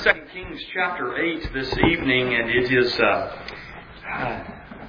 2 Kings chapter 8 this evening, and it is, I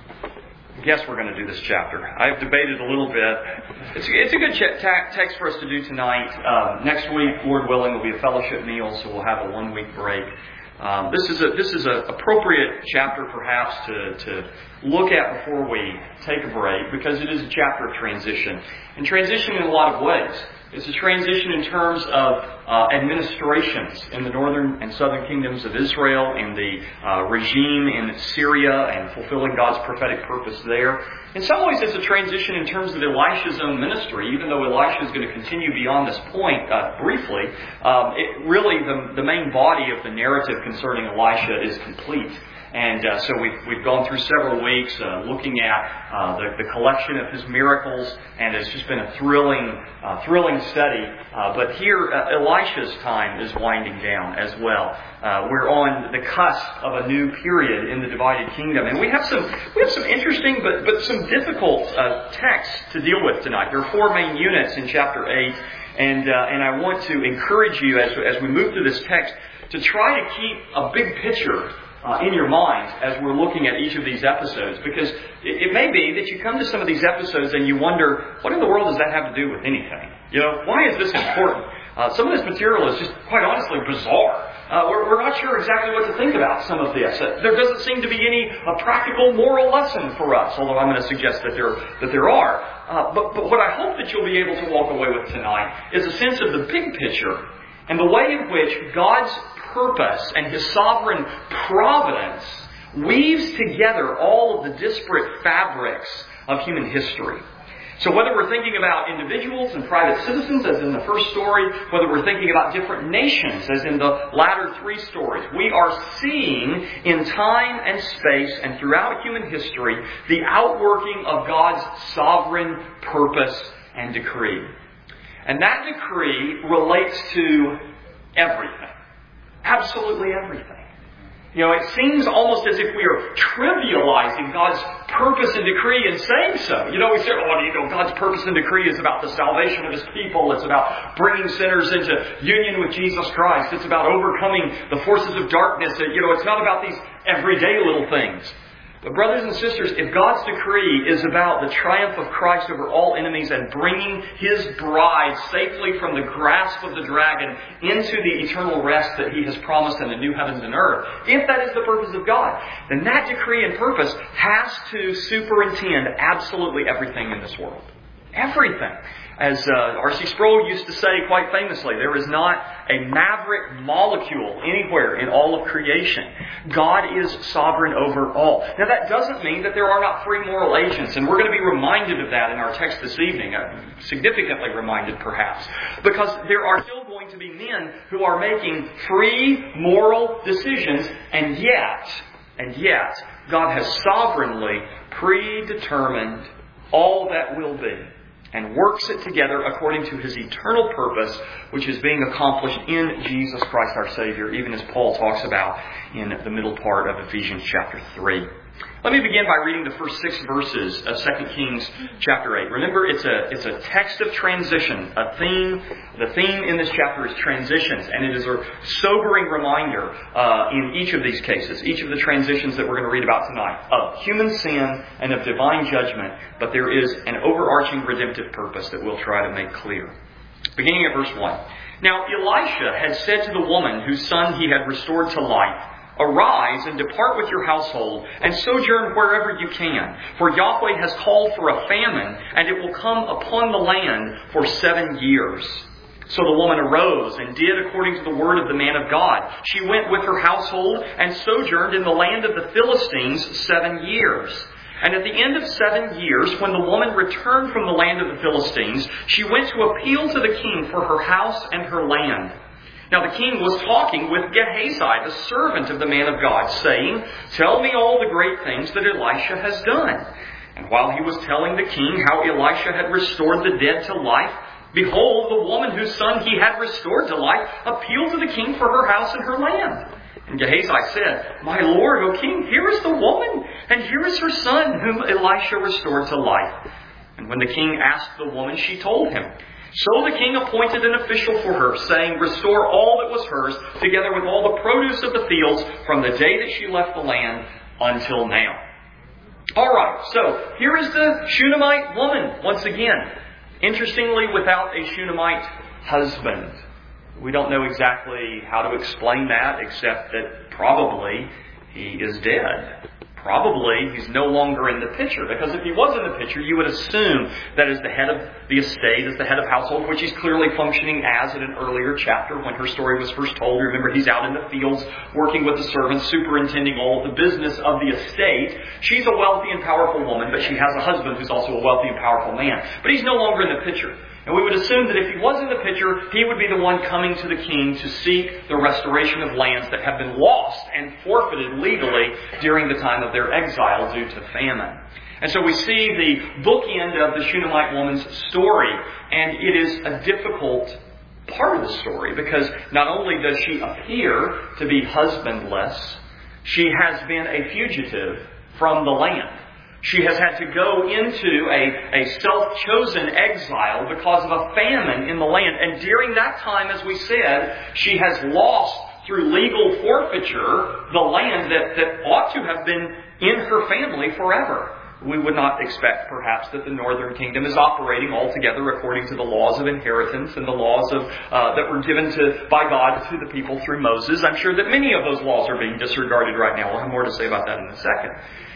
guess we're going to do this chapter. I've debated a little bit. It's a good text for us to do tonight. Next week, Lord willing, will be a fellowship meal, so we'll have a 1-week break. This is an appropriate chapter perhaps to look at before we take a break, because it is a chapter of transition. And transition in a lot of ways. It's a transition in terms of administrations in the northern and southern kingdoms of Israel, and the regime in Syria, and fulfilling God's prophetic purpose there. In some ways, it's a transition in terms of Elisha's own ministry, even though Elisha is going to continue beyond this point briefly. Really, the main body of the narrative concerning Elisha is complete. And so we've gone through several weeks looking at the collection of his miracles, and it's just been a thrilling study. But here, Elisha's time is winding down as well. We're on the cusp of a new period in the divided kingdom, and we have some interesting but some difficult texts to deal with tonight. There are 4 main units in chapter 8, and I want to encourage you as we move through this text to try to keep a big picture in your mind as we're looking at each of these episodes, because it may be that you come to some of these episodes and you wonder, what in the world does that have to do with anything? Why is this important? Some of this material is just, quite honestly, bizarre. We're not sure exactly what to think about some of this. There doesn't seem to be any practical moral lesson for us, although I'm going to suggest that there are. But what I hope that you'll be able to walk away with tonight is a sense of the big picture and the way in which God's purpose and His sovereign providence weaves together all of the disparate fabrics of human history. So whether we're thinking about individuals and private citizens, as in the first story, whether we're thinking about different nations, as in the latter 3 stories, we are seeing in time and space and throughout human history the outworking of God's sovereign purpose and decree. And that decree relates to everything. Absolutely everything. It seems almost as if we are trivializing God's purpose and decree in saying so. We say, God's purpose and decree is about the salvation of His people. It's about bringing sinners into union with Jesus Christ. It's about overcoming the forces of darkness. It's not about these everyday little things. But brothers and sisters, if God's decree is about the triumph of Christ over all enemies and bringing His bride safely from the grasp of the dragon into the eternal rest that He has promised in the new heavens and earth, if that is the purpose of God, then that decree and purpose has to superintend absolutely everything in this world. Everything. As R.C. Sproul used to say quite famously, there is not a maverick molecule anywhere in all of creation. God is sovereign over all. Now that doesn't mean that there are not free moral agents, and we're going to be reminded of that in our text this evening, significantly reminded perhaps, because there are still going to be men who are making free moral decisions, and yet God has sovereignly predetermined all that will be, and works it together according to His eternal purpose, which is being accomplished in Jesus Christ our Savior, even as Paul talks about in the middle part of Ephesians chapter 3. Let me begin by reading the first 6 verses of 2 Kings chapter 8. Remember, it's a text of transition, a theme. The theme in this chapter is transitions, and it is a sobering reminder in each of these cases, each of the transitions that we're going to read about tonight, of human sin and of divine judgment, but there is an overarching redemptive purpose that we'll try to make clear. Beginning at verse 1. Now Elisha had said to the woman whose son he had restored to life, "Arise and depart with your household, and sojourn wherever you can. For Yahweh has called for a famine, and it will come upon the land for 7 years." So the woman arose and did according to the word of the man of God. She went with her household and sojourned in the land of the Philistines 7 years. And at the end of 7 years, when the woman returned from the land of the Philistines, she went to appeal to the king for her house and her land. Now the king was talking with Gehazi, the servant of the man of God, saying, "Tell me all the great things that Elisha has done." And while he was telling the king how Elisha had restored the dead to life, behold, the woman whose son he had restored to life appealed to the king for her house and her land. And Gehazi said, "My lord, O king, here is the woman, and here is her son, whom Elisha restored to life." And when the king asked the woman, she told him. So the king appointed an official for her, saying, "Restore all that was hers, together with all the produce of the fields, from the day that she left the land until now." Alright, so here is the Shunammite woman, once again. Interestingly, without a Shunammite husband. We don't know exactly how to explain that, except that probably he is dead. Probably he's no longer in the picture, because if he was in the picture, you would assume that as the head of the estate, as the head of household, which he's clearly functioning as in an earlier chapter when her story was first told. Remember, he's out in the fields working with the servants, superintending all of the business of the estate. She's a wealthy and powerful woman, but she has a husband who's also a wealthy and powerful man. But he's no longer in the picture. And we would assume that if he was in the picture, he would be the one coming to the king to seek the restoration of lands that have been lost and forfeited legally during the time of their exile due to famine. And so we see the bookend of the Shunammite woman's story, and it is a difficult part of the story because not only does she appear to be husbandless, she has been a fugitive from the land. She has had to go into a self-chosen exile because of a famine in the land. And during that time, as we said, she has lost through legal forfeiture the land that ought to have been in her family forever. We would not expect, perhaps, that the northern kingdom is operating altogether according to the laws of inheritance and the laws of that were given by God to the people through Moses. I'm sure that many of those laws are being disregarded right now. We'll have more to say about that in a second.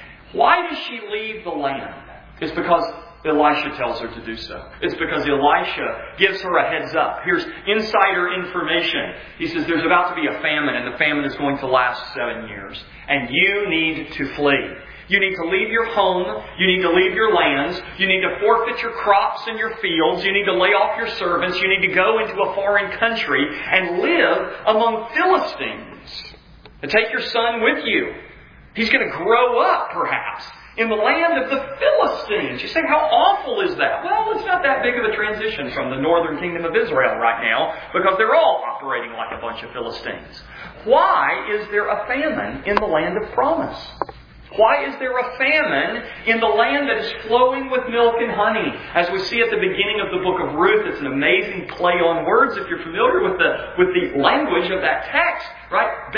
Why does she leave the land? It's because Elisha tells her to do so. It's because Elisha gives her a heads up. Here's insider information. He says there's about to be a famine, and the famine is going to last 7 years. And you need to flee. You need to leave your home. You need to leave your lands. You need to forfeit your crops and your fields. You need to lay off your servants. You need to go into a foreign country and live among Philistines. And take your son with you. He's going to grow up, perhaps, in the land of the Philistines. You say, how awful is that? Well, it's not that big of a transition from the northern kingdom of Israel right now, because they're all operating like a bunch of Philistines. Why is there a famine in the land of promise? Why is there a famine in the land that is flowing with milk and honey? As we see at the beginning of the book of Ruth, it's an amazing play on words. If you're familiar with the language of that text, right?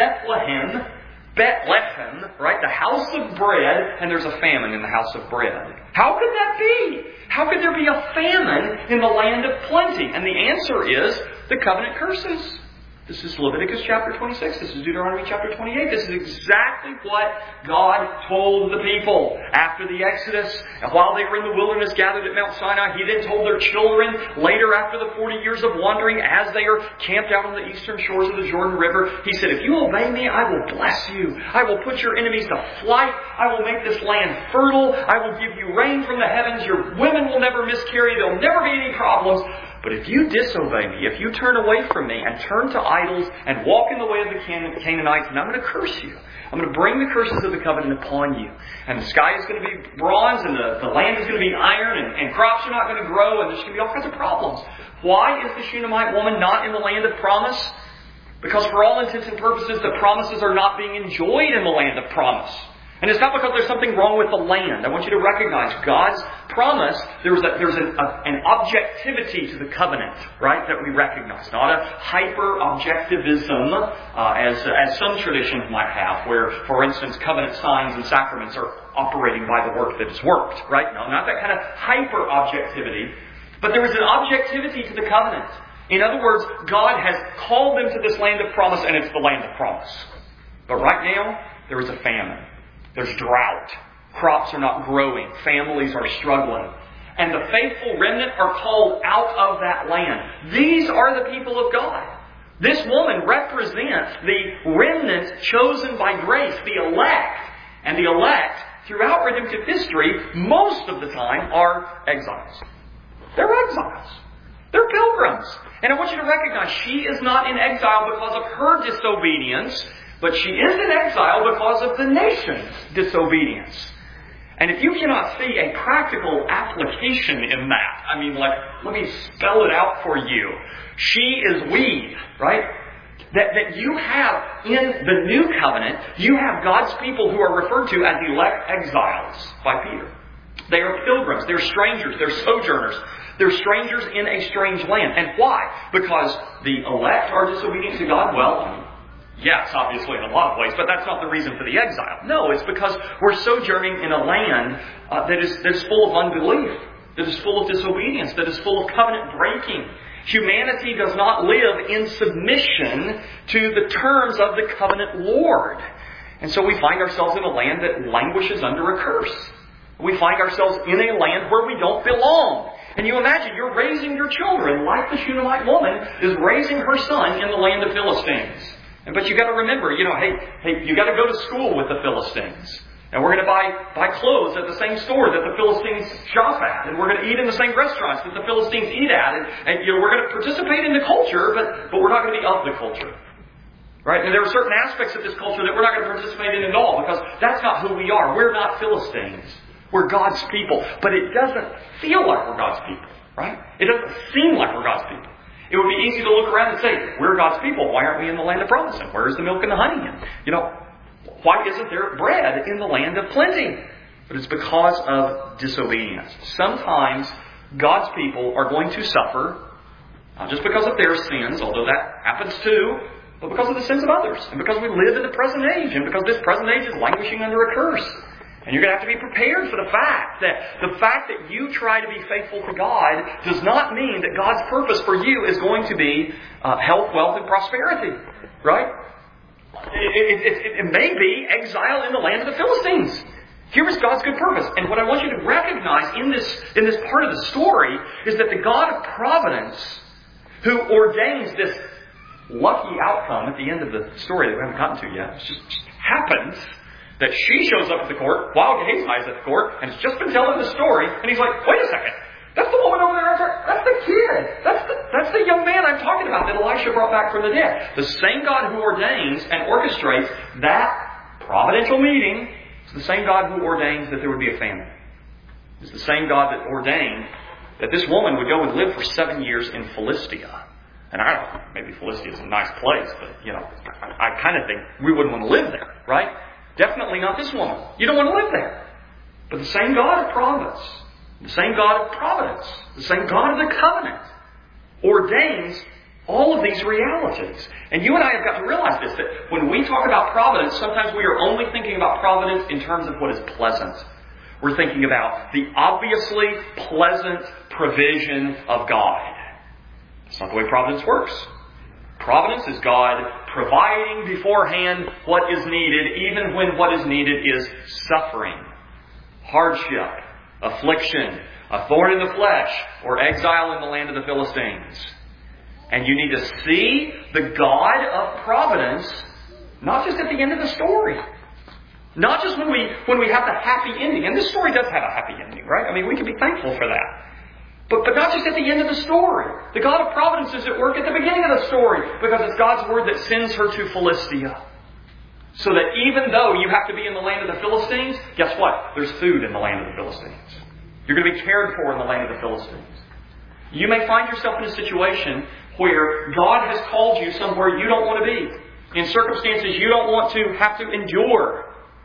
Bethlehem, right? The house of bread, and there's a famine in the house of bread. How could that be? How could there be a famine in the land of plenty? And the answer is the covenant curses. This is Leviticus chapter 26. This is Deuteronomy chapter 28. This is exactly what God told the people after the Exodus. And while they were in the wilderness gathered at Mount Sinai, He then told their children later after the 40 years of wandering, as they are camped out on the eastern shores of the Jordan River, He said, if you obey me, I will bless you. I will put your enemies to flight. I will make this land fertile. I will give you rain from the heavens. Your women will never miscarry. There will never be any problems. But if you disobey me, if you turn away from me and turn to idols and walk in the way of the Canaanites, and I'm going to curse you. I'm going to bring the curses of the covenant upon you. And the sky is going to be bronze, and the land is going to be iron, and crops are not going to grow, and there's going to be all kinds of problems. Why is the Shunammite woman not in the land of promise? Because for all intents and purposes, the promises are not being enjoyed in the land of promise. And it's not because there's something wrong with the land. I want you to recognize God's promise. There's an objectivity to the covenant, right, that we recognize. Not a hyper-objectivism, as some traditions might have, where, for instance, covenant signs and sacraments are operating by the work that is worked, right? No, not that kind of hyper-objectivity. But there is an objectivity to the covenant. In other words, God has called them to this land of promise, and it's the land of promise. But right now, there is a famine. There's drought. Crops are not growing. Families are struggling. And the faithful remnant are called out of that land. These are the people of God. This woman represents the remnant chosen by grace, the elect. And the elect, throughout redemptive history, most of the time are exiles. They're exiles. They're pilgrims. And I want you to recognize she is not in exile because of her disobedience, but she is in exile because of the nation's disobedience. And if you cannot see a practical application in that, I mean, let me spell it out for you. She is we, right? That you have in the new covenant, you have God's people who are referred to as elect exiles by Peter. They are pilgrims. They're strangers. They're sojourners. They're strangers in a strange land. And why? Because the elect are disobedient to God? Well, yes, obviously in a lot of ways, but that's not the reason for the exile. No, it's because we're sojourning in a land that is full of unbelief, that is full of disobedience, that is full of covenant breaking. Humanity does not live in submission to the terms of the covenant Lord. And so we find ourselves in a land that languishes under a curse. We find ourselves in a land where we don't belong. And you imagine you're raising your children like the Shunammite woman is raising her son in the land of Philistines. But you got to remember, hey, you got to go to school with the Philistines. And we're going to buy clothes at the same store that the Philistines shop at. And we're going to eat in the same restaurants that the Philistines eat at. And we're going to participate in the culture, but we're not going to be of the culture. Right? And there are certain aspects of this culture that we're not going to participate in at all, because that's not who we are. We're not Philistines. We're God's people. But it doesn't feel like we're God's people. Right? It doesn't seem like we're God's people. It would be easy to look around and say, we're God's people. Why aren't we in the land of promise? And where's the milk and the honey? And, why isn't there bread in the land of plenty? But it's because of disobedience. Sometimes God's people are going to suffer, not just because of their sins, although that happens too, but because of the sins of others. And because we live in the present age. And because this present age is languishing under a curse. And you're going to have to be prepared for the fact that you try to be faithful to God does not mean that God's purpose for you is going to be health, wealth, and prosperity. Right? It may be exile in the land of the Philistines. Here is God's good purpose. And what I want you to recognize in this part of the story is that the God of providence, who ordains this lucky outcome at the end of the story that we haven't gotten to yet, it just happens that she shows up at the court while Gehazi is at the court and has just been telling the story. And he's like, wait a second. That's the woman over there. That's the kid. That's the young man I'm talking about that Elisha brought back from the dead. The same God who ordains and orchestrates that providential meeting is the same God who ordains that there would be a famine. It's the same God that ordained that this woman would go and live for 7 years in Philistia. And I don't know, maybe Philistia is a nice place, but, I kind of think we wouldn't want to live there, right? Definitely not this woman. You don't want to live there. But the same God of providence, the same God of providence, the same God of the covenant ordains all of these realities. And you and I have got to realize this, that when we talk about providence, sometimes we are only thinking about providence in terms of what is pleasant. We're thinking about the obviously pleasant provision of God. That's not the way providence works. Providence is God providing beforehand what is needed, even when what is needed is suffering, hardship, affliction, a thorn in the flesh, or exile in the land of the Philistines. And you need to see the God of providence, not just at the end of the story. Not just when we have the happy ending. And this story does have a happy ending, right? I mean, we can be thankful for that. But not just at the end of the story. The God of providence is at work at the beginning of the story, because it's God's word that sends her to Philistia. So that even though you have to be in the land of the Philistines, guess what? There's food in the land of the Philistines. You're going to be cared for in the land of the Philistines. You may find yourself in a situation where God has called you somewhere you don't want to be, in circumstances you don't want to have to endure.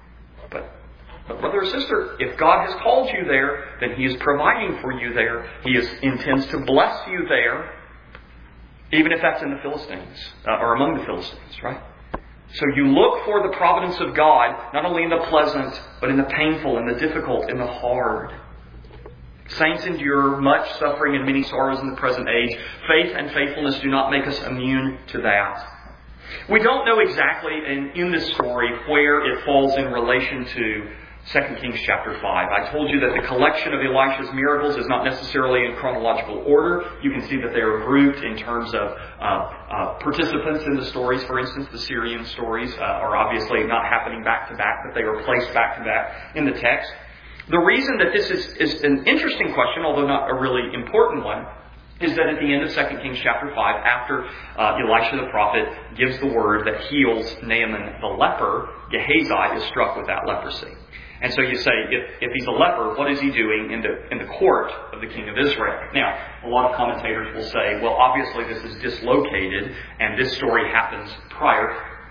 But brother or sister, if God has called you there, then He is providing for you there. He intends to bless you there, even if that's in the Philistines, or among the Philistines, right? So you look for the providence of God, not only in the pleasant, but in the painful, in the difficult, in the hard. Saints endure much suffering and many sorrows in the present age. Faith and faithfulness do not make us immune to that. We don't know exactly in this story where it falls in relation to 2 Kings chapter 5. I told you that the collection of Elisha's miracles is not necessarily in chronological order. You can see that they are grouped in terms of participants in the stories. For instance, the Syrian stories are obviously not happening back to back, but they are placed back to back in the text. The reason that this is an interesting question, although not a really important one, is that at the end of 2 Kings chapter 5, after Elisha the prophet gives the word that heals Naaman the leper, Gehazi is struck with that leprosy. And so you say, if he's a leper, what is he doing in the court of the king of Israel? Now, a lot of commentators will say, well, obviously this is dislocated, and this story happens prior.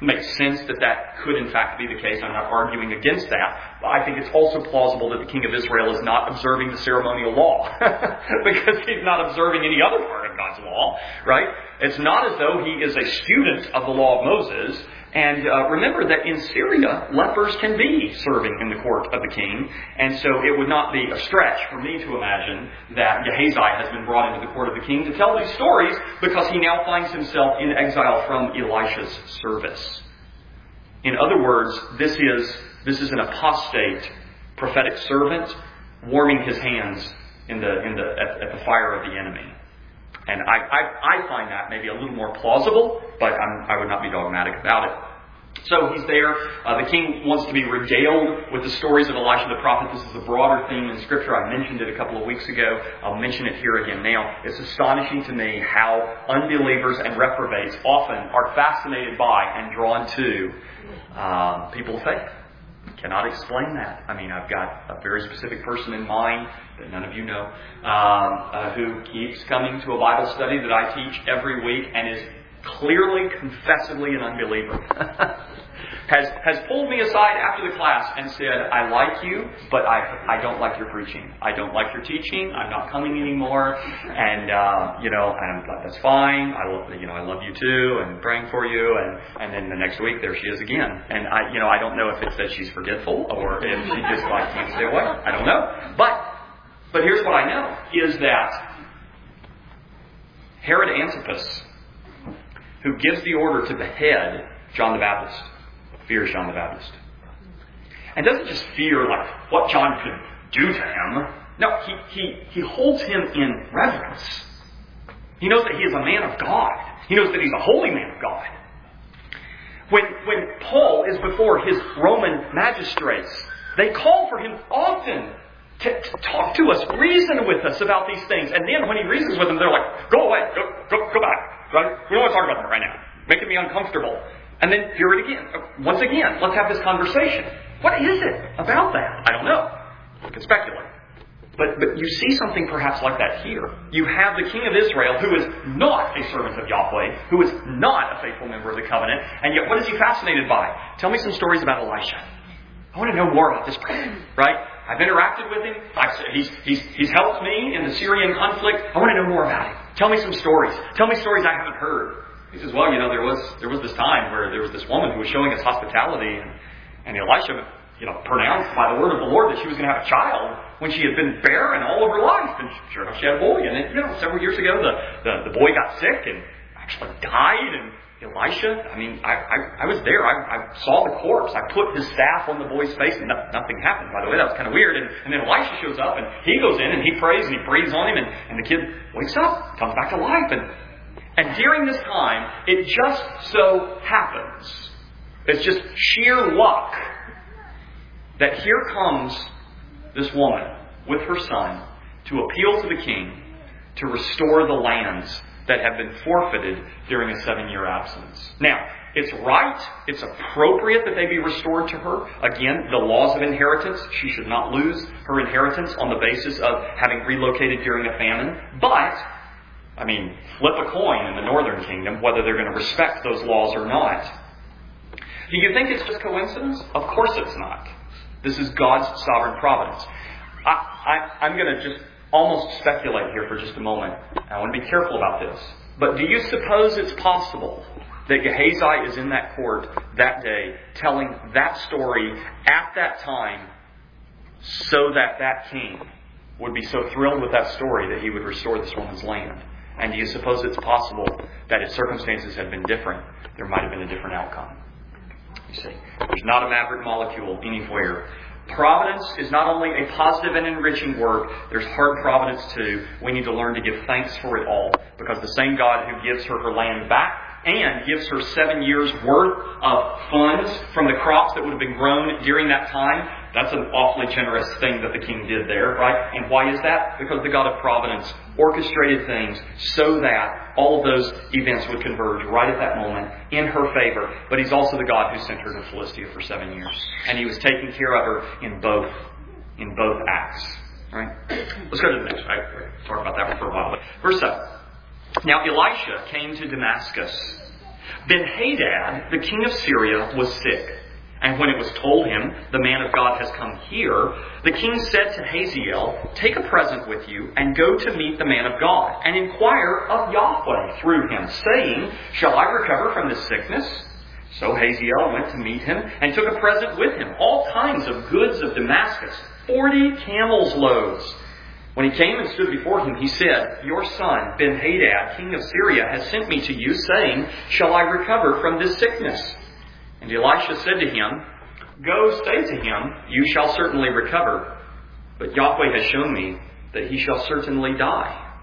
makes sense that could in fact be the case. I'm not arguing against that. But I think it's also plausible that the king of Israel is not observing the ceremonial law because he's not observing any other part of God's law, right? It's not as though he is a student of the law of Moses. And remember that in Syria, lepers can be serving in the court of the king. And so it would not be a stretch for me to imagine that Gehazi has been brought into the court of the king to tell these stories because he now finds himself in exile from Elisha's service. In other words, this is an apostate prophetic servant warming his hands at the fire of the enemy. And I find that maybe a little more plausible, but I would not be dogmatic about it. So he's there. The king wants to be regaled with the stories of Elisha the prophet. This is a broader theme in Scripture. I mentioned it a couple of weeks ago. I'll mention it here again now. It's astonishing to me how unbelievers and reprobates often are fascinated by and drawn to people of faith. Cannot explain that. I mean, I've got a very specific person in mind that none of you know, who keeps coming to a Bible study that I teach every week and is clearly, confessedly an unbeliever. has pulled me aside after the class and said, I like you, but I don't like your preaching. I don't like your teaching. I'm not coming anymore. And, that's fine. I love you too, and praying for you. And then the next week, there she is again. And I don't know if it's that she's forgetful or if she just can't stay away. I don't know. But here's what I know, is that Herod Antipas, who gives the order to behead John the Baptist, fears John the Baptist. And doesn't just fear what John could do to him. No, he holds him in reverence. He knows that he is a man of God. He knows that he's a holy man of God. When Paul is before his Roman magistrates, they call for him often to talk to us, reason with us about these things. And then when he reasons with them, they're like, go away, go back. Right? We don't want to talk about that right now. Making me uncomfortable. And then hear it again. Once again, let's have this conversation. What is it about that? I don't know. We can speculate. But you see something perhaps like that here. You have the king of Israel who is not a servant of Yahweh, who is not a faithful member of the covenant, and yet what is he fascinated by? Tell me some stories about Elisha. I want to know more about this person, right? I've interacted with him. He's helped me in the Syrian conflict. I want to know more about him. Tell me some stories. Tell me stories I haven't heard. He says, well, there was this time where there was this woman who was showing us hospitality, and Elisha, pronounced by the word of the Lord that she was going to have a child when she had been barren all of her life. And sure enough, she had a boy. And then, several years ago, the boy got sick and actually died. And Elisha, I was there. I saw the corpse. I put his staff on the boy's face and nothing happened. By the way, that was kind of weird. And then Elisha shows up and he goes in and he prays and he breathes on him and the kid wakes up, comes back to life. And during this time, it just so happens, it's just sheer luck, that here comes this woman with her son to appeal to the king to restore the lands that have been forfeited during a 7-year absence. Now, it's right, it's appropriate that they be restored to her. Again, the laws of inheritance, she should not lose her inheritance on the basis of having relocated during a famine. But, flip a coin in the northern kingdom whether they're going to respect those laws or not. Do you think it's just coincidence? Of course it's not. This is God's sovereign providence. I'm going to just almost speculate here for just a moment. I want to be careful about this. But do you suppose it's possible that Gehazi is in that court that day telling that story at that time so that that king would be so thrilled with that story that he would restore this woman's land? And do you suppose it's possible that if circumstances had been different, there might have been a different outcome? You see, there's not a maverick molecule anywhere. Providence is not only a positive and enriching work, there's hard providence too. We need to learn to give thanks for it all, because the same God who gives her land back and gives her 7 years worth of funds from the crops that would have been grown during that time, that's an awfully generous thing that the king did there, right? And why is that? Because the God of providence orchestrated things so that all of those events would converge right at that moment in her favor. But He's also the God who sent her to Philistia for 7 years. And He was taking care of her in both acts. Right? Let's go to the next. I talked about that one for a while. But verse 7. Now Elisha came to Damascus, Ben-Hadad, the king of Syria, was sick. And when it was told him, the man of God has come here, the king said to Hazael, take a present with you and go to meet the man of God and inquire of Yahweh through him, saying, shall I recover from this sickness? So Hazael went to meet him and took a present with him, all kinds of goods of Damascus, 40 camels' loads. When he came and stood before him, he said, your son, Ben-Hadad, king of Syria, has sent me to you, saying, shall I recover from this sickness? And Elisha said to him, go say to him, you shall certainly recover. But Yahweh has shown me that he shall certainly die.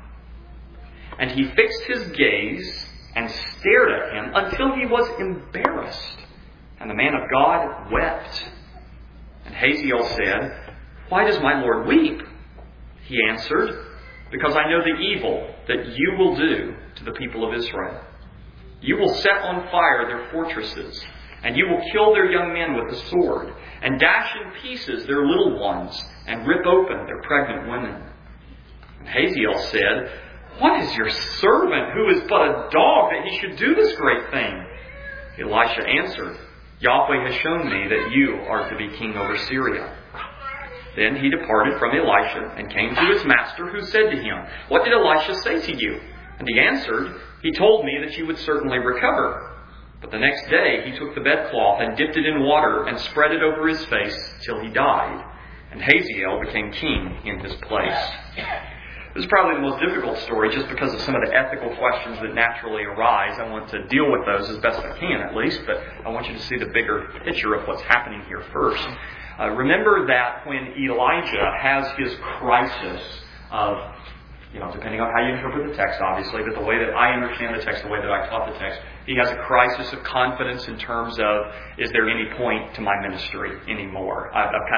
And he fixed his gaze and stared at him until he was embarrassed. And the man of God wept. And Hazael said, why does my Lord weep? He answered, because I know the evil that you will do to the people of Israel. You will set on fire their fortresses, and you will kill their young men with the sword, and dash in pieces their little ones, and rip open their pregnant women. And Hazael said, what is your servant, who is but a dog, that he should do this great thing? Elisha answered, Yahweh has shown me that you are to be king over Syria. Then he departed from Elisha and came to his master, who said to him, what did Elisha say to you? And he answered, he told me that you would certainly recover. But the next day he took the bedcloth and dipped it in water and spread it over his face till he died. And Hazael became king in his place. This is probably the most difficult story just because of some of the ethical questions that naturally arise. I want to deal with those as best I can, at least, but I want you to see the bigger picture of what's happening here first. Remember that when Elijah has his crisis of, depending on how you interpret the text, obviously, but the way that I understand the text, the way that I taught the text, he has a crisis of confidence in terms of, is there any point to my ministry anymore?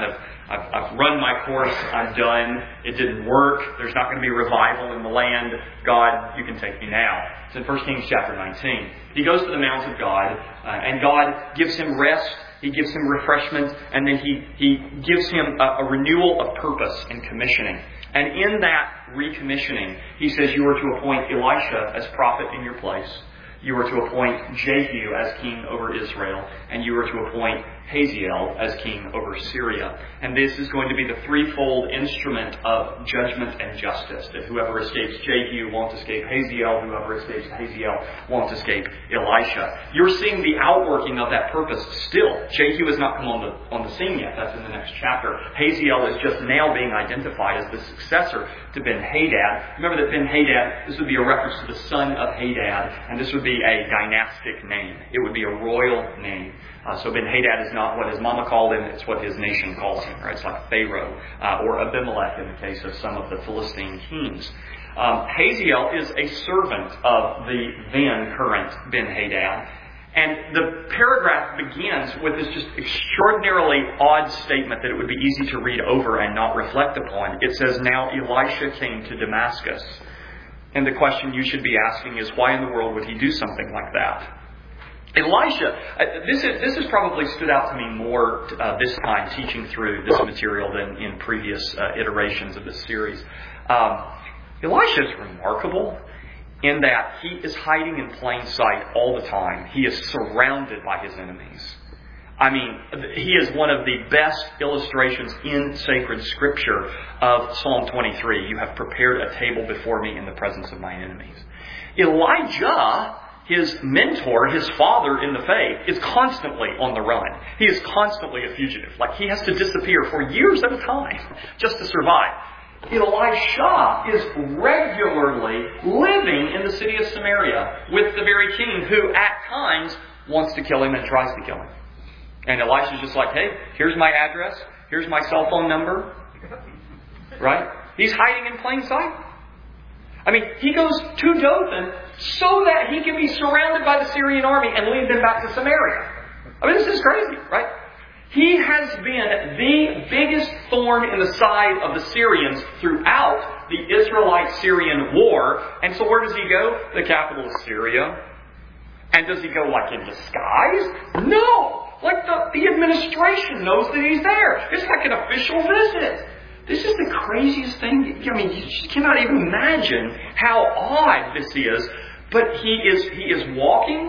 I've run my course. I'm done. It didn't work. There's not going to be revival in the land. God, you can take me now. It's in 1 Kings chapter 19. He goes to the mountain of God, and God gives him rest. He gives him refreshment, and then he gives him a renewal of purpose and commissioning. And in that recommissioning, he says, you are to appoint Elisha as prophet in your place. You are to appoint Jehu as king over Israel. And you are to appoint Hazael as king over Syria. And this is going to be the threefold instrument of judgment and justice. That whoever escapes Jehu won't escape Hazael. Whoever escapes Hazael won't escape Elisha. You're seeing the outworking of that purpose still. Jehu has not come on the scene yet. That's in the next chapter. Hazael is just now being identified as the successor to Ben-Hadad. Remember that Ben-Hadad, this would be a reference to the son of Hadad. And this would be a dynastic name. It would be a royal name. So Ben-Hadad is not what his mama called him, it's what his nation calls him. Right? It's like Pharaoh or Abimelech in the case of some of the Philistine kings. Hazael is a servant of the then current Ben-Hadad. And the paragraph begins with this just extraordinarily odd statement that it would be easy to read over and not reflect upon. It says, now Elisha came to Damascus. And the question you should be asking is, why in the world would he do something like that? Elisha, this has probably stood out to me more this time teaching through this material than in previous iterations of this series. Elisha is remarkable in that he is hiding in plain sight all the time. He is surrounded by his enemies. I mean, he is one of the best illustrations in sacred Scripture of Psalm 23. You have prepared a table before me in the presence of my enemies. Elijah, his mentor, his father in the faith, is constantly on the run. He is constantly a fugitive. Like, he has to disappear for years at a time just to survive. Elisha is regularly living in the city of Samaria with the very king who at times wants to kill him and tries to kill him. And Elisha's just like, hey, here's my address. Here's my cell phone number. Right? He's hiding in plain sight. I mean, he goes to Dothan so that he can be surrounded by the Syrian army and lead them back to Samaria. I mean, this is crazy, right? He has been the biggest thorn in the side of the Syrians throughout the Israelite-Syrian war. And so where does he go? The capital is Syria. And does he go like in disguise? No! Like the administration knows that he's there. It's like an official visit. This is the craziest thing. I mean, you just cannot even imagine how odd this is. But he is walking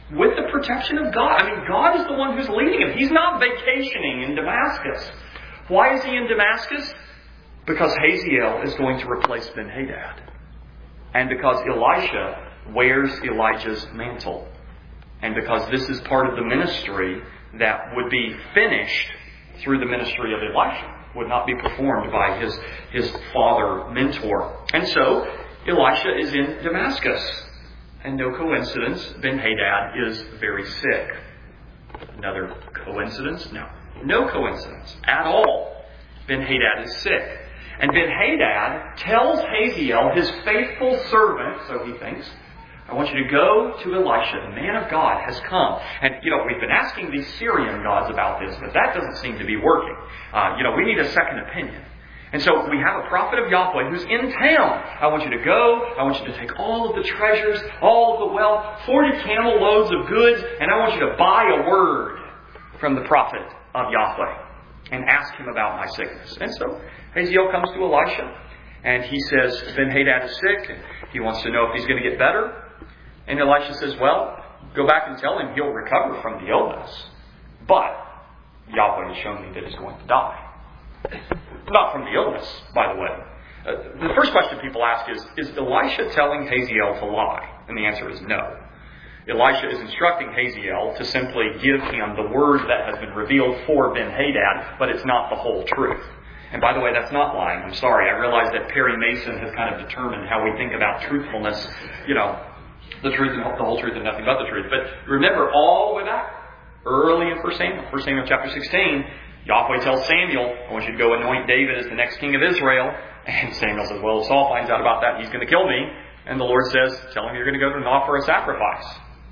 with the protection of God. I mean, God is the one who's leading him. He's not vacationing in Damascus. Why is he in Damascus? Because Hazael is going to replace Ben-Hadad. And because Elisha wears Elijah's mantle. And because this is part of the ministry that would be finished through the ministry of Elisha. Would not be performed by his father mentor. And so, Elisha is in Damascus. And no coincidence, Ben-Hadad is very sick. Another coincidence? No. No coincidence at all. Ben-Hadad is sick. And Ben-Hadad tells Hazael, his faithful servant, so he thinks, I want you to go to Elisha. The man of God has come. And, we've been asking these Syrian gods about this, but that doesn't seem to be working. We need a second opinion. And so we have a prophet of Yahweh who's in town. I want you to go. I want you to take all of the treasures, all of the wealth, 40 camel loads of goods, and I want you to buy a word from the prophet of Yahweh and ask him about my sickness. And so Hazael comes to Elisha, and he says, Ben-Hadad is sick, and he wants to know if he's going to get better. And Elisha says, well, go back and tell him he'll recover from the illness. But Yahweh has shown me that he's going to die. Not from the illness, by the way. The first question people ask is Elisha telling Hazael to lie? And the answer is no. Elisha is instructing Hazael to simply give him the word that has been revealed for Ben-Hadad, but it's not the whole truth. And by the way, that's not lying. I'm sorry. I realize that Perry Mason has kind of determined how we think about truthfulness. The truth and the whole truth and nothing but the truth. But remember, all the way back, early in 1 Samuel chapter 16, Yahweh tells Samuel, I want you to go anoint David as the next king of Israel. And Samuel says, well, if Saul finds out about that, he's going to kill me. And the Lord says, tell him you're going to go to and offer a sacrifice.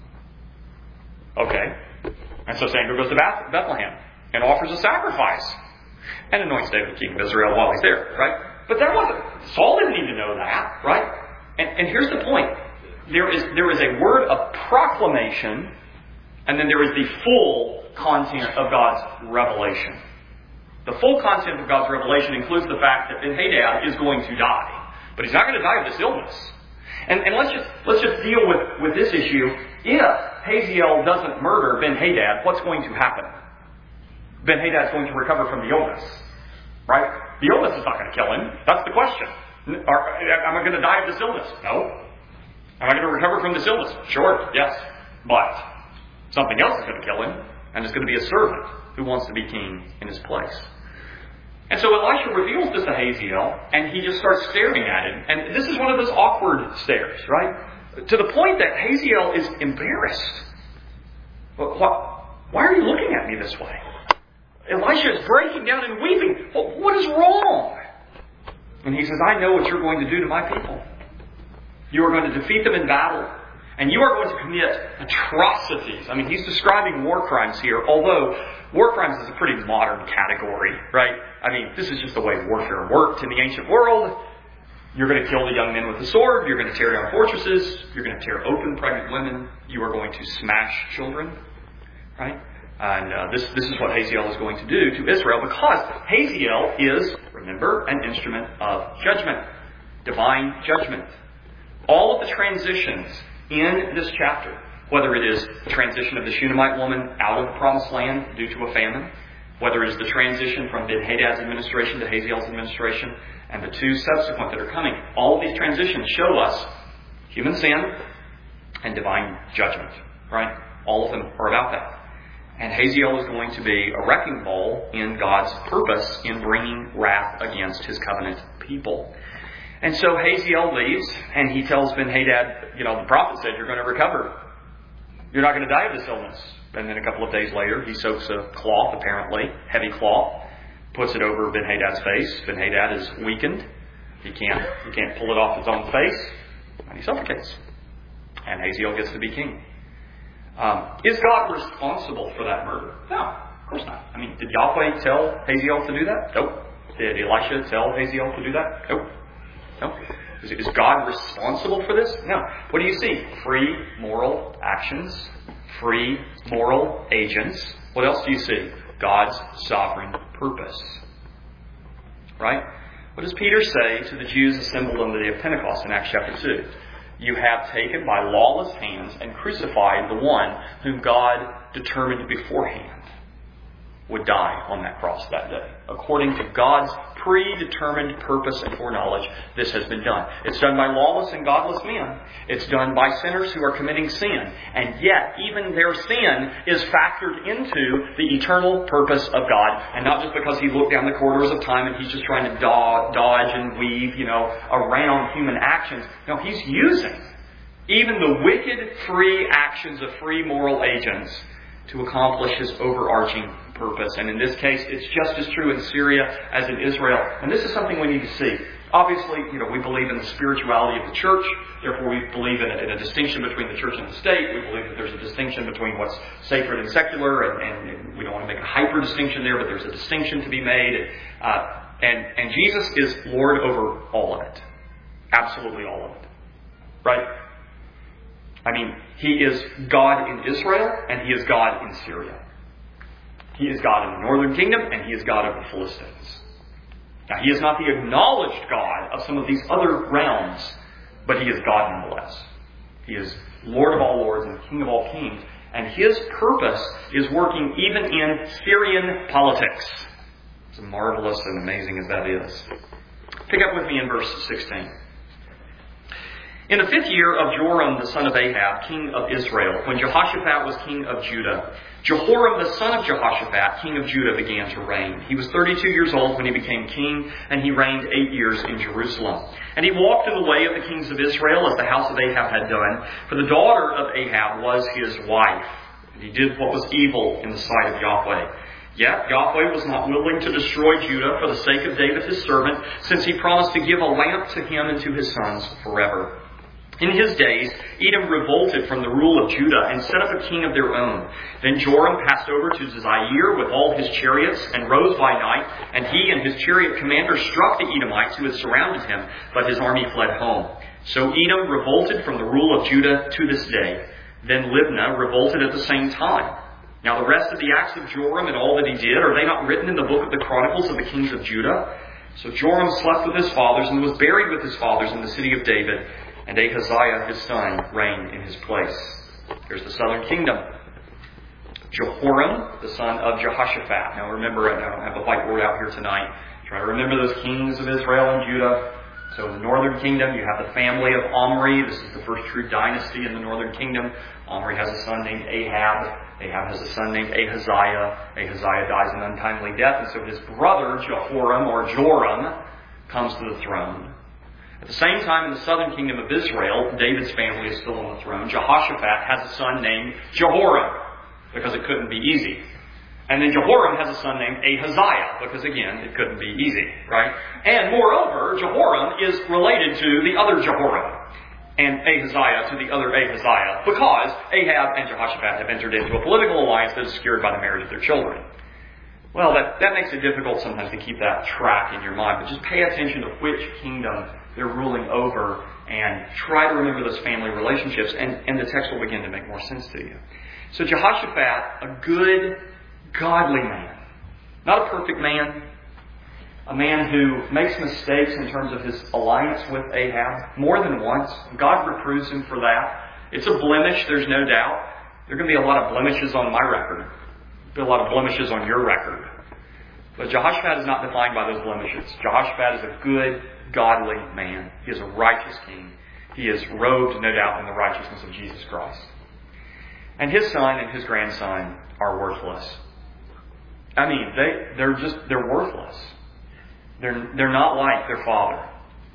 Okay. And so Samuel goes to Bethlehem and offers a sacrifice. And anoints David king of Israel while he's there, right? But Saul didn't need to know that, right? And here's the point. There is a word of proclamation, and then there is the full content of God's revelation. The full content of God's revelation includes the fact that Ben-Hadad is going to die. But he's not going to die of this illness. And let's just deal with this issue. If Hazael doesn't murder Ben-Hadad, what's going to happen? Ben-Hadad is going to recover from the illness. Right? The illness is not going to kill him. That's the question. Am I going to die of this illness? No. Am I going to recover from this illness? Sure, yes. But something else is going to kill him, and it's going to be a servant who wants to be king in his place. And so Elisha reveals this to Hazael, and he just starts staring at him. And this is one of those awkward stares, right? To the point that Hazael is embarrassed. Why are you looking at me this way? Elisha is breaking down and weeping. What is wrong? And he says, I know what you're going to do to my people. You are going to defeat them in battle. And you are going to commit atrocities. I mean, he's describing war crimes here, although war crimes is a pretty modern category, right? I mean, this is just the way warfare worked in the ancient world. You're going to kill the young men with the sword. You're going to tear down fortresses. You're going to tear open pregnant women. You are going to smash children, right? And this is what Hazael is going to do to Israel, because Hazael is, remember, an instrument of judgment, divine judgment. All of the transitions in this chapter, whether it is the transition of the Shunammite woman out of the promised land due to a famine, whether it is the transition from Ben-Hadad's administration to Hazael's administration, and the two subsequent that are coming, all of these transitions show us human sin and divine judgment, right? All of them are about that. And Hazael is going to be a wrecking ball in God's purpose in bringing wrath against his covenant people. And so Hazael leaves, and he tells Ben-Hadad, the prophet said you're going to recover. You're not going to die of this illness. And then a couple of days later, he soaks a cloth, apparently, heavy cloth, puts it over Ben-Hadad's face. Ben-Hadad is weakened. He can't pull it off his own face, and he suffocates. And Hazael gets to be king. Is God responsible for that murder? No, of course not. I mean, did Yahweh tell Hazael to do that? Nope. Did Elisha tell Hazael to do that? Nope. No. Is God responsible for this? No. What do you see? Free moral actions, free moral agents. What else do you see? God's sovereign purpose. Right? What does Peter say to the Jews assembled on the day of Pentecost in Acts chapter 2? You have taken by lawless hands and crucified the one whom God determined beforehand would die on that cross that day. According to God's predetermined purpose and foreknowledge, this has been done. It's done by lawless and godless men. It's done by sinners who are committing sin. And yet, even their sin is factored into the eternal purpose of God. And not just because He looked down the corridors of time and He's just trying to dodge and weave, around human actions. No, He's using even the wicked, free actions of free moral agents to accomplish His overarching purpose. And in this case, it's just as true in Syria as in Israel. And this is something we need to see. Obviously, we believe in the spirituality of the church. Therefore, we believe in a distinction between the church and the state. We believe that there's a distinction between what's sacred and secular. And we don't want to make a hyper distinction there, but there's a distinction to be made. And Jesus is Lord over all of it. Absolutely all of it. Right? He is God in Israel, and He is God in Syria. He is God in the northern kingdom, and He is God of the Philistines. Now, He is not the acknowledged God of some of these other realms, but He is God nonetheless. He is Lord of all lords and King of all kings. And His purpose is working even in Syrian politics. As marvelous and amazing as that is. Pick up with me in verse 16. In the 5th year of Joram the son of Ahab, king of Israel, when Jehoshaphat was king of Judah, Jehoram the son of Jehoshaphat, king of Judah, began to reign. He was 32 years old when he became king, and he reigned 8 years in Jerusalem. And he walked in the way of the kings of Israel, as the house of Ahab had done, for the daughter of Ahab was his wife. And he did what was evil in the sight of Yahweh. Yet Yahweh was not willing to destroy Judah for the sake of David his servant, since He promised to give a lamp to him and to his sons forever. In his days, Edom revolted from the rule of Judah and set up a king of their own. Then Joram passed over to Zaire with all his chariots and rose by night, and he and his chariot commander struck the Edomites who had surrounded him, but his army fled home. So Edom revolted from the rule of Judah to this day. Then Libnah revolted at the same time. Now the rest of the acts of Joram and all that he did, are they not written in the book of the Chronicles of the kings of Judah? So Joram slept with his fathers and was buried with his fathers in the city of David. And Ahaziah, his son, reigned in his place. Here's the southern kingdom. Jehoram, the son of Jehoshaphat. Now remember, I don't have a whiteboard out here tonight. Try to remember those kings of Israel and Judah. So in the northern kingdom, you have the family of Omri. This is the first true dynasty in the northern kingdom. Omri has a son named Ahab. Ahab has a son named Ahaziah. Ahaziah dies an untimely death. And so his brother, Jehoram, or Joram, comes to the throne. At the same time, in the southern kingdom of Israel, David's family is still on the throne. Jehoshaphat has a son named Jehoram, because it couldn't be easy. And then Jehoram has a son named Ahaziah, because again, it couldn't be easy, right? And moreover, Jehoram is related to the other Jehoram, and Ahaziah to the other Ahaziah, because Ahab and Jehoshaphat have entered into a political alliance that is secured by the marriage of their children. Well, that makes it difficult sometimes to keep that track in your mind, but just pay attention to which kingdom they're ruling over and try to remember those family relationships, and the text will begin to make more sense to you. So Jehoshaphat, a good, godly man. Not a perfect man. A man who makes mistakes in terms of his alliance with Ahab more than once. God reproves him for that. It's a blemish, there's no doubt. There are going to be a lot of blemishes on my record. There'll be a lot of blemishes on your record. But Jehoshaphat is not defined by those blemishes. Jehoshaphat is a good, godly man. He is a righteous king. He is robed, no doubt, in the righteousness of Jesus Christ. And his son and his grandson are worthless. I mean, they're worthless. They're not like their father.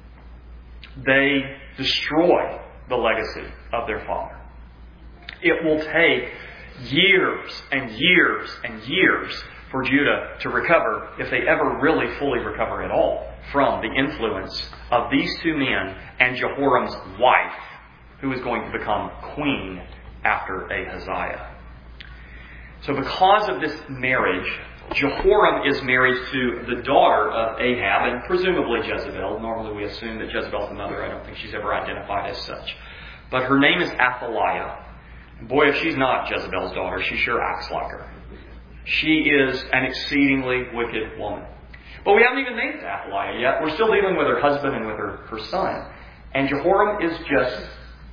They destroy the legacy of their father. It will take years and years and years for Judah to recover, if they ever really fully recover at all, from the influence of these two men and Jehoram's wife, who is going to become queen after Ahaziah. So because of this marriage, Jehoram is married to the daughter of Ahab, and presumably Jezebel. Normally we assume that Jezebel's the mother. I don't think she's ever identified as such. But her name is Athaliah. And boy, if she's not Jezebel's daughter, she sure acts like her. She is an exceedingly wicked woman. But we haven't even made it to Athaliah yet. We're still dealing with her husband and with her son. And Jehoram is just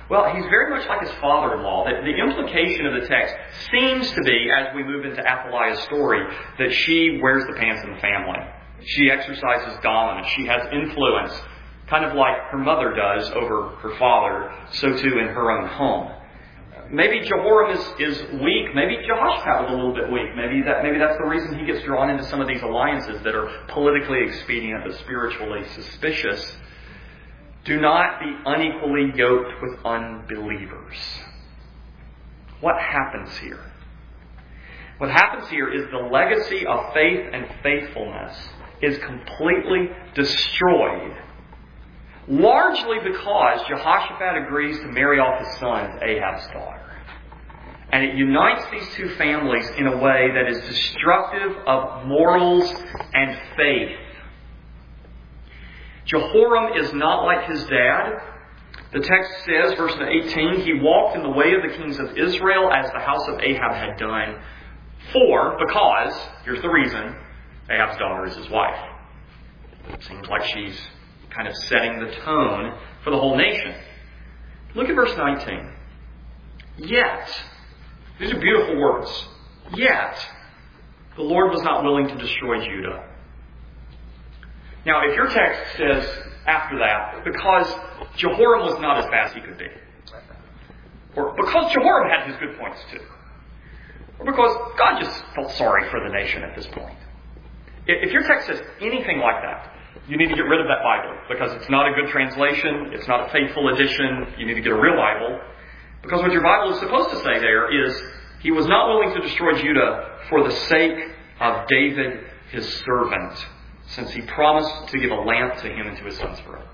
Well, he's very much like his father-in-law. The implication of the text seems to be, as we move into Athaliah's story, that she wears the pants in the family. She exercises dominance. She has influence, kind of like her mother does over her father, so too in her own home. Maybe Jehoram is weak. Maybe Jehoshaphat was a little bit weak. Maybe that's the reason he gets drawn into some of these alliances that are politically expedient but spiritually suspicious. Do not be unequally yoked with unbelievers. What happens here? What happens here is the legacy of faith and faithfulness is completely destroyed, largely because Jehoshaphat agrees to marry off his son to Ahab's daughter. And it unites these two families in a way that is destructive of morals and faith. Jehoram is not like his dad. The text says, verse 18, he walked in the way of the kings of Israel as the house of Ahab had done. Because, here's the reason, Ahab's daughter is his wife. It seems like she's kind of setting the tone for the whole nation. Look at verse 19. Yet, these are beautiful words. Yet, the Lord was not willing to destroy Judah. Now, if your text says after that, because Jehoram was not as bad as he could be, or because Jehoram had his good points too, or because God just felt sorry for the nation at this point. If your text says anything like that, you need to get rid of that Bible because it's not a good translation, it's not a faithful edition, you need to get a real Bible. Because what your Bible is supposed to say there is, he was not willing to destroy Judah for the sake of David, his servant, since he promised to give a lamp to him and to his sons forever.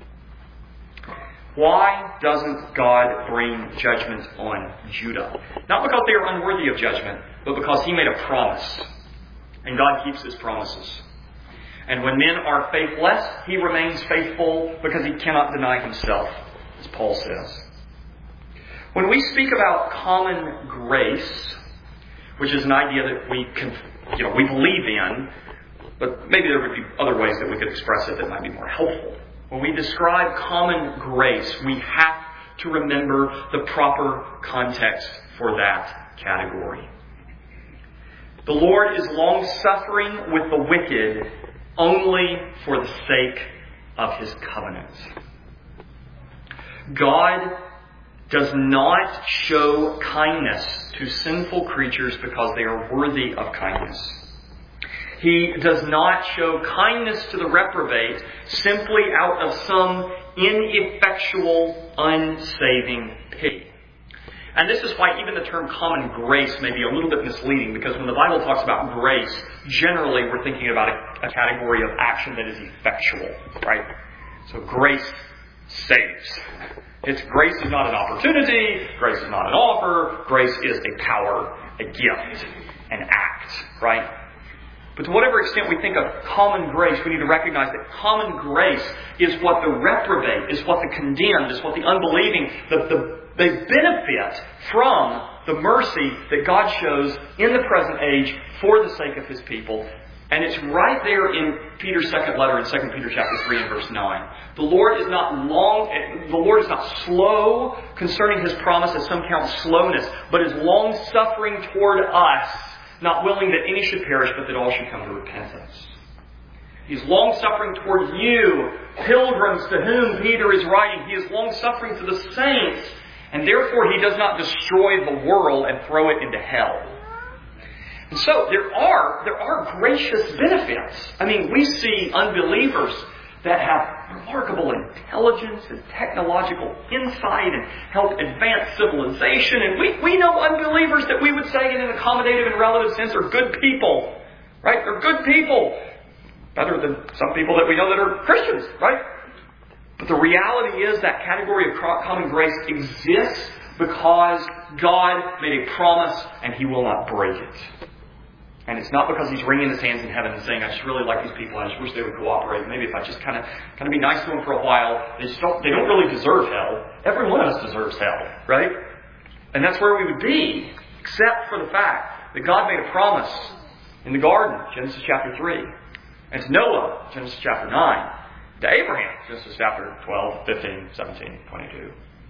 Why doesn't God bring judgment on Judah? Not because they are unworthy of judgment, but because he made a promise. And God keeps his promises. And when men are faithless, he remains faithful because he cannot deny himself, as Paul says. When we speak about common grace, which is an idea that we believe in, but maybe there would be other ways that we could express it that might be more helpful. When we describe common grace, we have to remember the proper context for that category. The Lord is long-suffering with the wicked only for the sake of his covenant. God does not show kindness to sinful creatures because they are worthy of kindness. He does not show kindness to the reprobate simply out of some ineffectual, unsaving pity. And this is why even the term common grace may be a little bit misleading, because when the Bible talks about grace, generally we're thinking about a category of action that is effectual, right? So grace saves. Grace is not an opportunity, grace is not an offer, grace is a power, a gift, an act, right? But to whatever extent we think of common grace, we need to recognize that common grace is what the reprobate, is what the condemned, is what the unbelieving, they benefit from the mercy that God shows in the present age for the sake of his people. And it's right there in Peter's second letter in 2 Peter chapter 3 and verse 9. The Lord is not slow concerning his promise, as some count slowness, but is long-suffering toward us, not willing that any should perish, but that all should come to repentance. He's long-suffering toward you, pilgrims to whom Peter is writing. He is long-suffering to the saints, and therefore he does not destroy the world and throw it into hell. And so there are gracious benefits. I mean, we see unbelievers that have remarkable intelligence and technological insight and help advance civilization. And we know unbelievers that we would say in an accommodative and relative sense are good people. Right? They're good people. Better than some people that we know that are Christians. Right? But the reality is that category of common grace exists because God made a promise and he will not break it. And it's not because he's wringing his hands in heaven and saying, I just really like these people, I just wish they would cooperate. Maybe if I just kind of be nice to them for a while, they don't really deserve hell. Every one of us deserves hell, right? And that's where we would be, except for the fact that God made a promise in the garden, Genesis chapter 3, and to Noah, Genesis chapter 9, to Abraham, Genesis chapter 12, 15, 17, 22.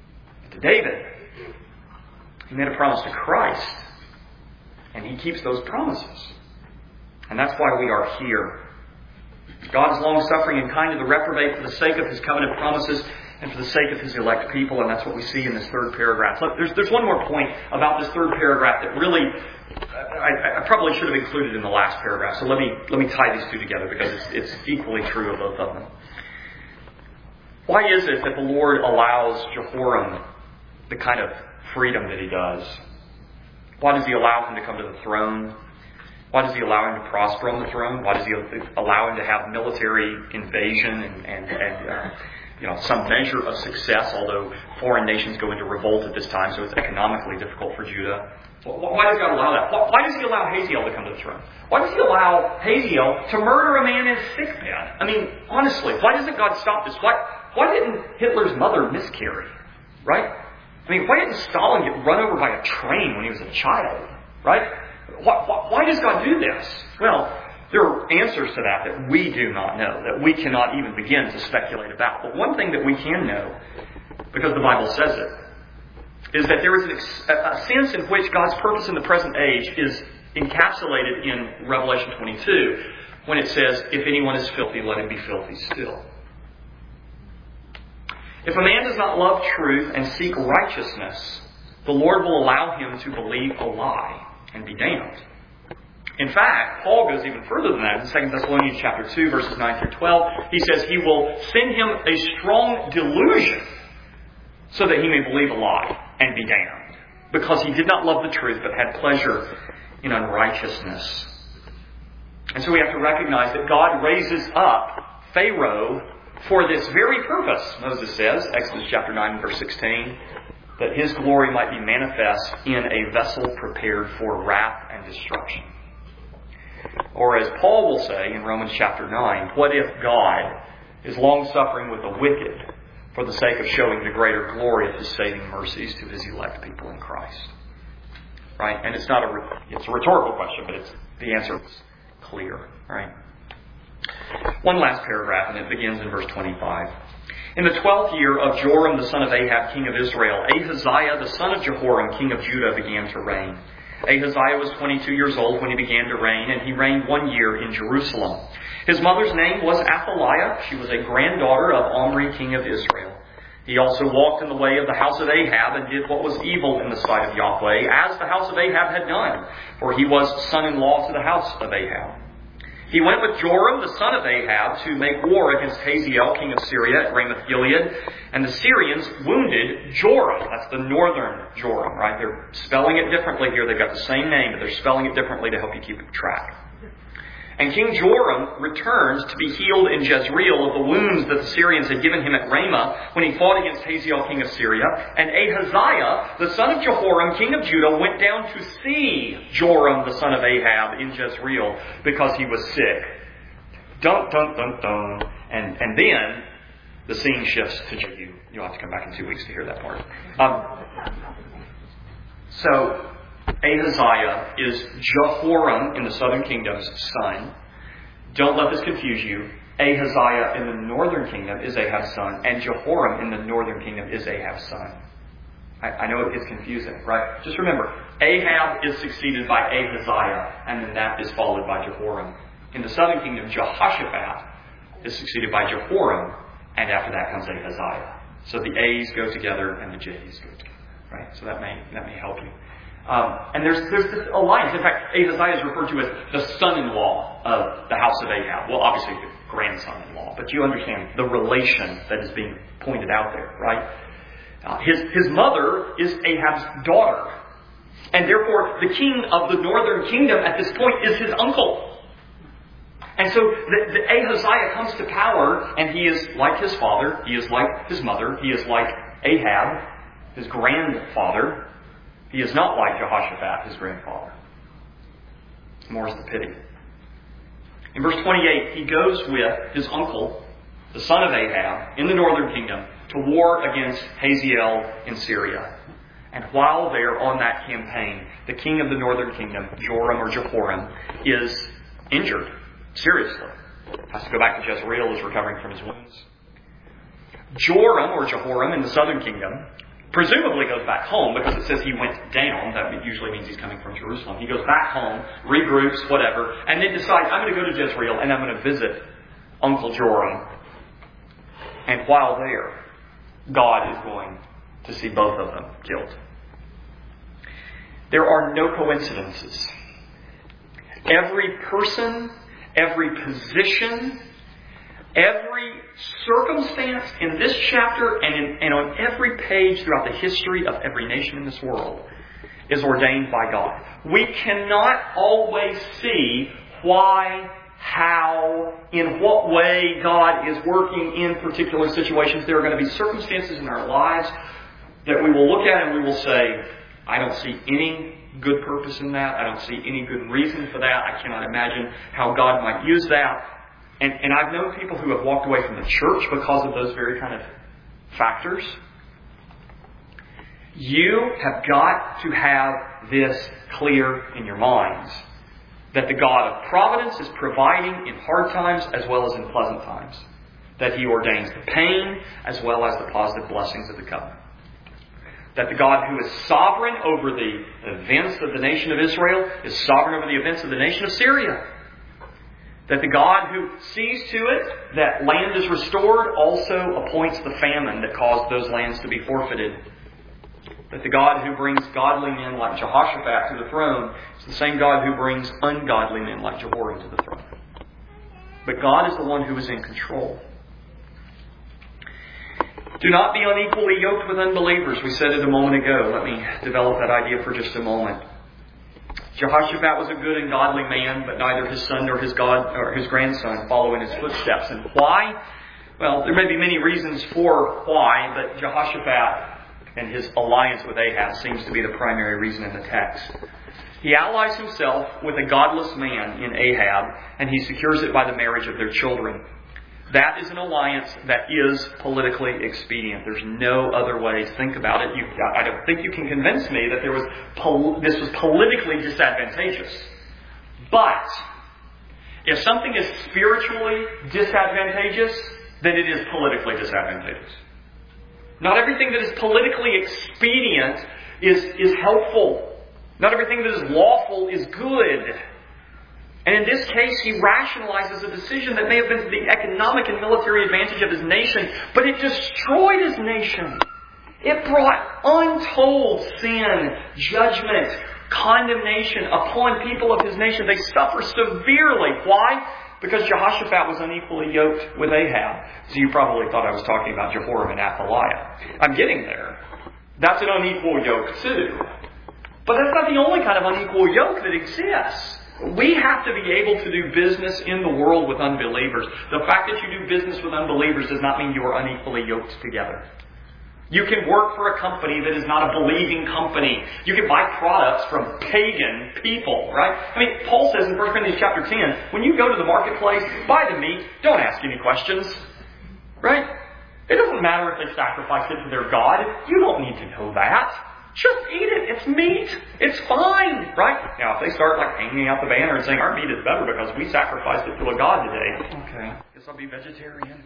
to David. He made a promise to Christ. And He keeps those promises. And that's why we are here. God is long-suffering and kind to the reprobate for the sake of His covenant promises and for the sake of His elect people. And that's what we see in this third paragraph. Look, there's one more point about this third paragraph that really I probably should have included in the last paragraph. So let me tie these two together because it's equally true of both of them. Why is it that the Lord allows Jehoram the kind of freedom that He does? Why does He allow him to come to the throne? Why does He allow him to prosper on the throne? Why does He allow him to have military invasion and some measure of success, although foreign nations go into revolt at this time, so it's economically difficult for Judah? Why does God allow that? Why does He allow Hazael to come to the throne? Why does He allow Hazael to murder a man in his sickbed? I mean, honestly, why doesn't God stop this? Why didn't Hitler's mother miscarry? Right? I mean, why didn't Stalin get run over by a train when he was a child? Right? Why does God do this? Well, there are answers to that we do not know, that we cannot even begin to speculate about. But one thing that we can know, because the Bible says it, is that there is a sense in which God's purpose in the present age is encapsulated in Revelation 22, when it says, if anyone is filthy, let him be filthy still. If a man does not love truth and seek righteousness, the Lord will allow him to believe a lie and be damned. In fact, Paul goes even further than that. In 2 Thessalonians chapter 2, verses 9 through 12, he says he will send him a strong delusion so that he may believe a lie and be damned, because he did not love the truth but had pleasure in unrighteousness. And so we have to recognize that God raises up Pharaoh for this very purpose. Moses says, Exodus chapter 9, verse 16, that his glory might be manifest in a vessel prepared for wrath and destruction. Or as Paul will say in Romans chapter 9, what if God is long-suffering with the wicked for the sake of showing the greater glory of His saving mercies to His elect people in Christ? Right? And it's a rhetorical question, but the answer is clear. Right? One last paragraph, and it begins in verse 25. In the 12th year of Joram the son of Ahab, king of Israel, Ahaziah the son of Jehoram, king of Judah, began to reign. Ahaziah was 22 years old when he began to reign, and he reigned 1 year in Jerusalem. His mother's name was Athaliah. She was a granddaughter of Omri, king of Israel. He also walked in the way of the house of Ahab and did what was evil in the sight of Yahweh, as the house of Ahab had done, for he was son-in-law to the house of Ahab. He went with Joram, the son of Ahab, to make war against Hazael, king of Syria, at Ramoth-Gilead. And the Syrians wounded Joram. That's the northern Joram, right? They're spelling it differently here. They've got the same name, but they're spelling it differently to help you keep track. And King Joram returns to be healed in Jezreel of the wounds that the Syrians had given him at Ramah when he fought against Hazael, king of Syria. And Ahaziah, the son of Jehoram, king of Judah, went down to see Joram, the son of Ahab, in Jezreel because he was sick. Dun, dun, dun, dun. And then the scene shifts to Jehu. You'll have to come back in 2 weeks to hear that part. So Ahaziah is Jehoram in the southern kingdom's son. Don't let this confuse you. Ahaziah in the northern kingdom is Ahab's son, and Jehoram in the northern kingdom is Ahab's son. I know it gets confusing, right? Just remember, Ahab is succeeded by Ahaziah, and then that is followed by Jehoram. In the southern kingdom, Jehoshaphat is succeeded by Jehoram, and after that comes Ahaziah. So the A's go together and the J's go together, right? So that may help you. And there's this alliance. In fact, Ahaziah is referred to as the son-in-law of the house of Ahab. Well, obviously the grandson-in-law, but you understand the relation that is being pointed out there, right? His mother is Ahab's daughter, and therefore the king of the northern kingdom at this point is his uncle. And so the Ahaziah comes to power, and he is like his father, he is like his mother, he is like Ahab, his grandfather. He is not like Jehoshaphat, his grandfather. More is the pity. In verse 28, he goes with his uncle, the son of Ahab, in the northern kingdom, to war against Hazael in Syria. And while they're on that campaign, the king of the northern kingdom, Joram or Jehoram, is injured seriously. Has to go back to Jezreel, is recovering from his wounds. Joram or Jehoram in the southern kingdom presumably goes back home because it says he went down. That usually means he's coming from Jerusalem. He goes back home, regroups, whatever, and then decides, I'm going to go to Jezreel and I'm going to visit Uncle Joram. And while there, God is going to see both of them killed. There are no coincidences. Every person, every position, every circumstance in this chapter and on every page throughout the history of every nation in this world is ordained by God. We cannot always see why, how, in what way God is working in particular situations. There are going to be circumstances in our lives that we will look at and we will say, I don't see any good purpose in that. I don't see any good reason for that. I cannot imagine how God might use that. And I've known people who have walked away from the church because of those very kind of factors. You have got to have this clear in your minds. That the God of providence is providing in hard times as well as in pleasant times. That He ordains the pain as well as the positive blessings of the covenant. That the God who is sovereign over the events of the nation of Israel is sovereign over the events of the nation of Syria. That the God who sees to it that land is restored also appoints the famine that caused those lands to be forfeited. That the God who brings godly men like Jehoshaphat to the throne is the same God who brings ungodly men like Jehoram to the throne. But God is the one who is in control. Do not be unequally yoked with unbelievers. We said it a moment ago. Let me develop that idea for just a moment. Jehoshaphat was a good and godly man, but neither his son nor his grandson follow in his footsteps. And why? Well, there may be many reasons for why, but Jehoshaphat and his alliance with Ahab seems to be the primary reason in the text. He allies himself with a godless man in Ahab, and he secures it by the marriage of their children. That is an alliance that is politically expedient. There's no other way to think about it. I don't think you can convince me that this was politically disadvantageous. But if something is spiritually disadvantageous, then it is politically disadvantageous. Not everything that is politically expedient is helpful. Not everything that is lawful is good. And in this case, he rationalizes a decision that may have been to the economic and military advantage of his nation, but it destroyed his nation. It brought untold sin, judgment, condemnation upon people of his nation. They suffer severely. Why? Because Jehoshaphat was unequally yoked with Ahab. So you probably thought I was talking about Jehoram and Athaliah. I'm getting there. That's an unequal yoke too. But that's not the only kind of unequal yoke that exists. We have to be able to do business in the world with unbelievers. The fact that you do business with unbelievers does not mean you are unequally yoked together. You can work for a company that is not a believing company. You can buy products from pagan people, right? I mean, Paul says in 1 Corinthians chapter 10, when you go to the marketplace, buy the meat, don't ask any questions. Right? It doesn't matter if they sacrifice it to their God. You don't need to know that. Just eat it. It's meat. It's fine, right? Now, if they start hanging out the banner and saying, our meat is better because we sacrificed it to a God today. Okay, guess I'll be vegetarian.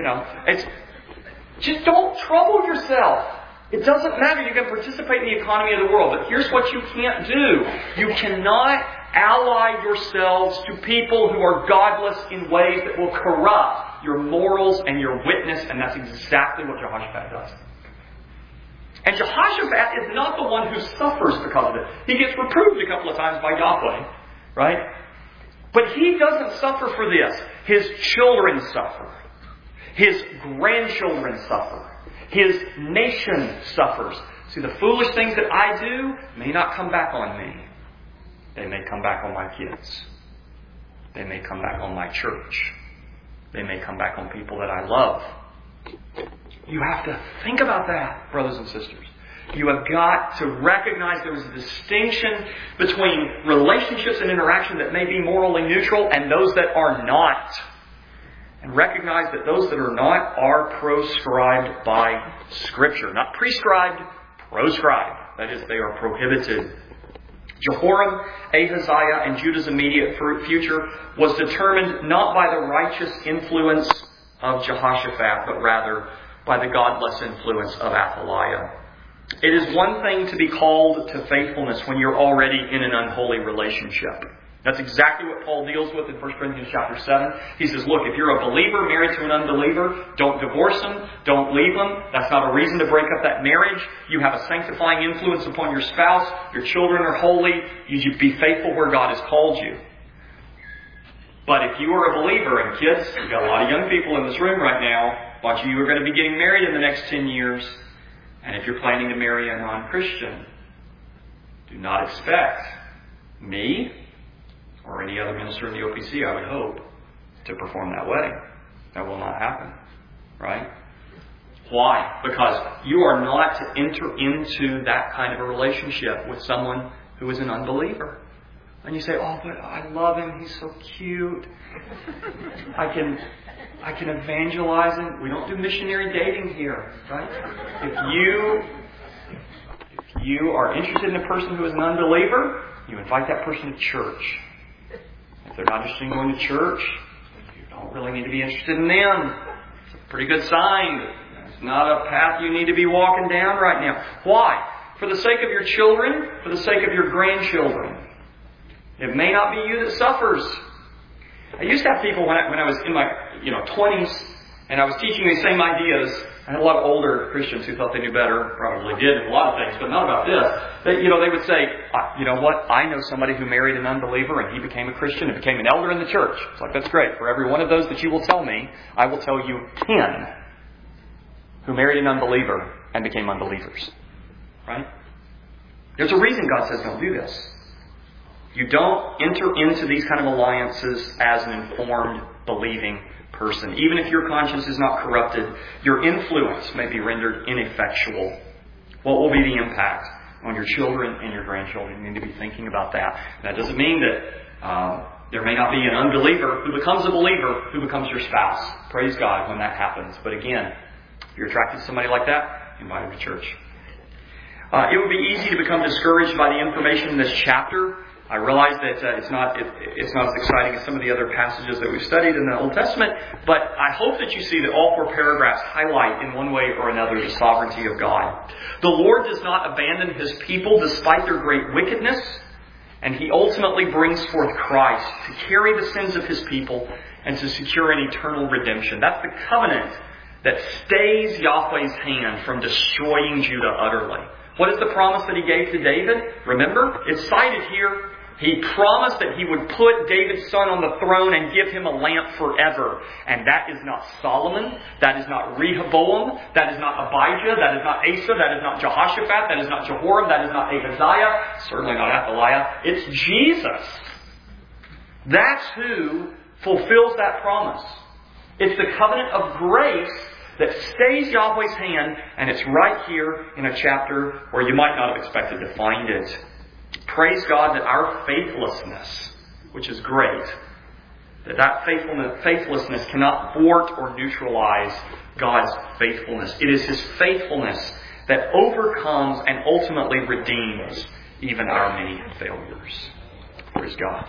Just don't trouble yourself. It doesn't matter. You can participate in the economy of the world. But here's what you can't do. You cannot ally yourselves to people who are godless in ways that will corrupt your morals and your witness. And that's exactly what Jehoshaphat does. And Jehoshaphat is not the one who suffers because of it. He gets reproved a couple of times by Yahweh, right? But he doesn't suffer for this. His children suffer. His grandchildren suffer. His nation suffers. See, the foolish things that I do may not come back on me. They may come back on my kids. They may come back on my church. They may come back on people that I love. You have to think about that, brothers and sisters. You have got to recognize there is a distinction between relationships and interaction that may be morally neutral and those that are not. And recognize that those that are not are proscribed by Scripture. Not prescribed, proscribed. That is, they are prohibited. Jehoram, Ahaziah, and Judah's immediate future was determined not by the righteous influence of Jehoshaphat, but rather by the godless influence of Athaliah. It is one thing to be called to faithfulness when you're already in an unholy relationship. That's exactly what Paul deals with in 1 Corinthians chapter 7. He says, look, if you're a believer married to an unbeliever, don't divorce them, don't leave them. That's not a reason to break up that marriage. You have a sanctifying influence upon your spouse. Your children are holy. You should be faithful where God has called you. But if you are a believer, and kids, we've got a lot of young people in this room right now, a bunch of you are going to be getting married in the next 10 years. And if you're planning to marry a non-Christian, do not expect me or any other minister in the OPC, I would hope, to perform that wedding. That will not happen. Right? Why? Because you are not to enter into that kind of a relationship with someone who is an unbeliever. And you say, oh, but I love him. He's so cute. I can evangelize him. We don't do missionary dating here. Right? If you are interested in a person who is an unbeliever, you invite that person to church. If they're not interested in going to church, you don't really need to be interested in them. It's a pretty good sign. It's not a path you need to be walking down right now. Why? For the sake of your children, for the sake of your grandchildren. It may not be you that suffers. I used to have people when I was in my 20s, and I was teaching these same ideas. I had a lot of older Christians who thought they knew better, probably did in a lot of things, but not about this. They would say, you know what, I know somebody who married an unbeliever and he became a Christian and became an elder in the church. It's like, that's great. For every one of those that you will tell me, I will tell you 10 who married an unbeliever and became unbelievers. Right? There's a reason God says don't do this. You don't enter into these kind of alliances as an informed, believing person. Even if your conscience is not corrupted, your influence may be rendered ineffectual. What will be the impact on your children and your grandchildren? You need to be thinking about that. That doesn't mean that there may not be an unbeliever who becomes a believer who becomes your spouse. Praise God when that happens. But again, if you're attracted to somebody like that, invite them to church. It would be easy to become discouraged by the information in this chapter. I realize that it's not as exciting as some of the other passages that we've studied in the Old Testament, but I hope that you see that all 4 paragraphs highlight in one way or another the sovereignty of God. The Lord does not abandon His people despite their great wickedness, and He ultimately brings forth Christ to carry the sins of His people and to secure an eternal redemption. That's the covenant that stays Yahweh's hand from destroying Judah utterly. What is the promise that He gave to David? Remember, it's cited here. He promised that He would put David's son on the throne and give him a lamp forever. And that is not Solomon. That is not Rehoboam. That is not Abijah. That is not Asa. That is not Jehoshaphat. That is not Jehoram. That is not Ahaziah. Certainly not Athaliah. It's Jesus. That's who fulfills that promise. It's the covenant of grace that stays Yahweh's hand, and it's right here in a chapter where you might not have expected to find it. Praise God that our faithlessness, which is great, that faithlessness cannot thwart or neutralize God's faithfulness. It is His faithfulness that overcomes and ultimately redeems even our many failures. Praise God.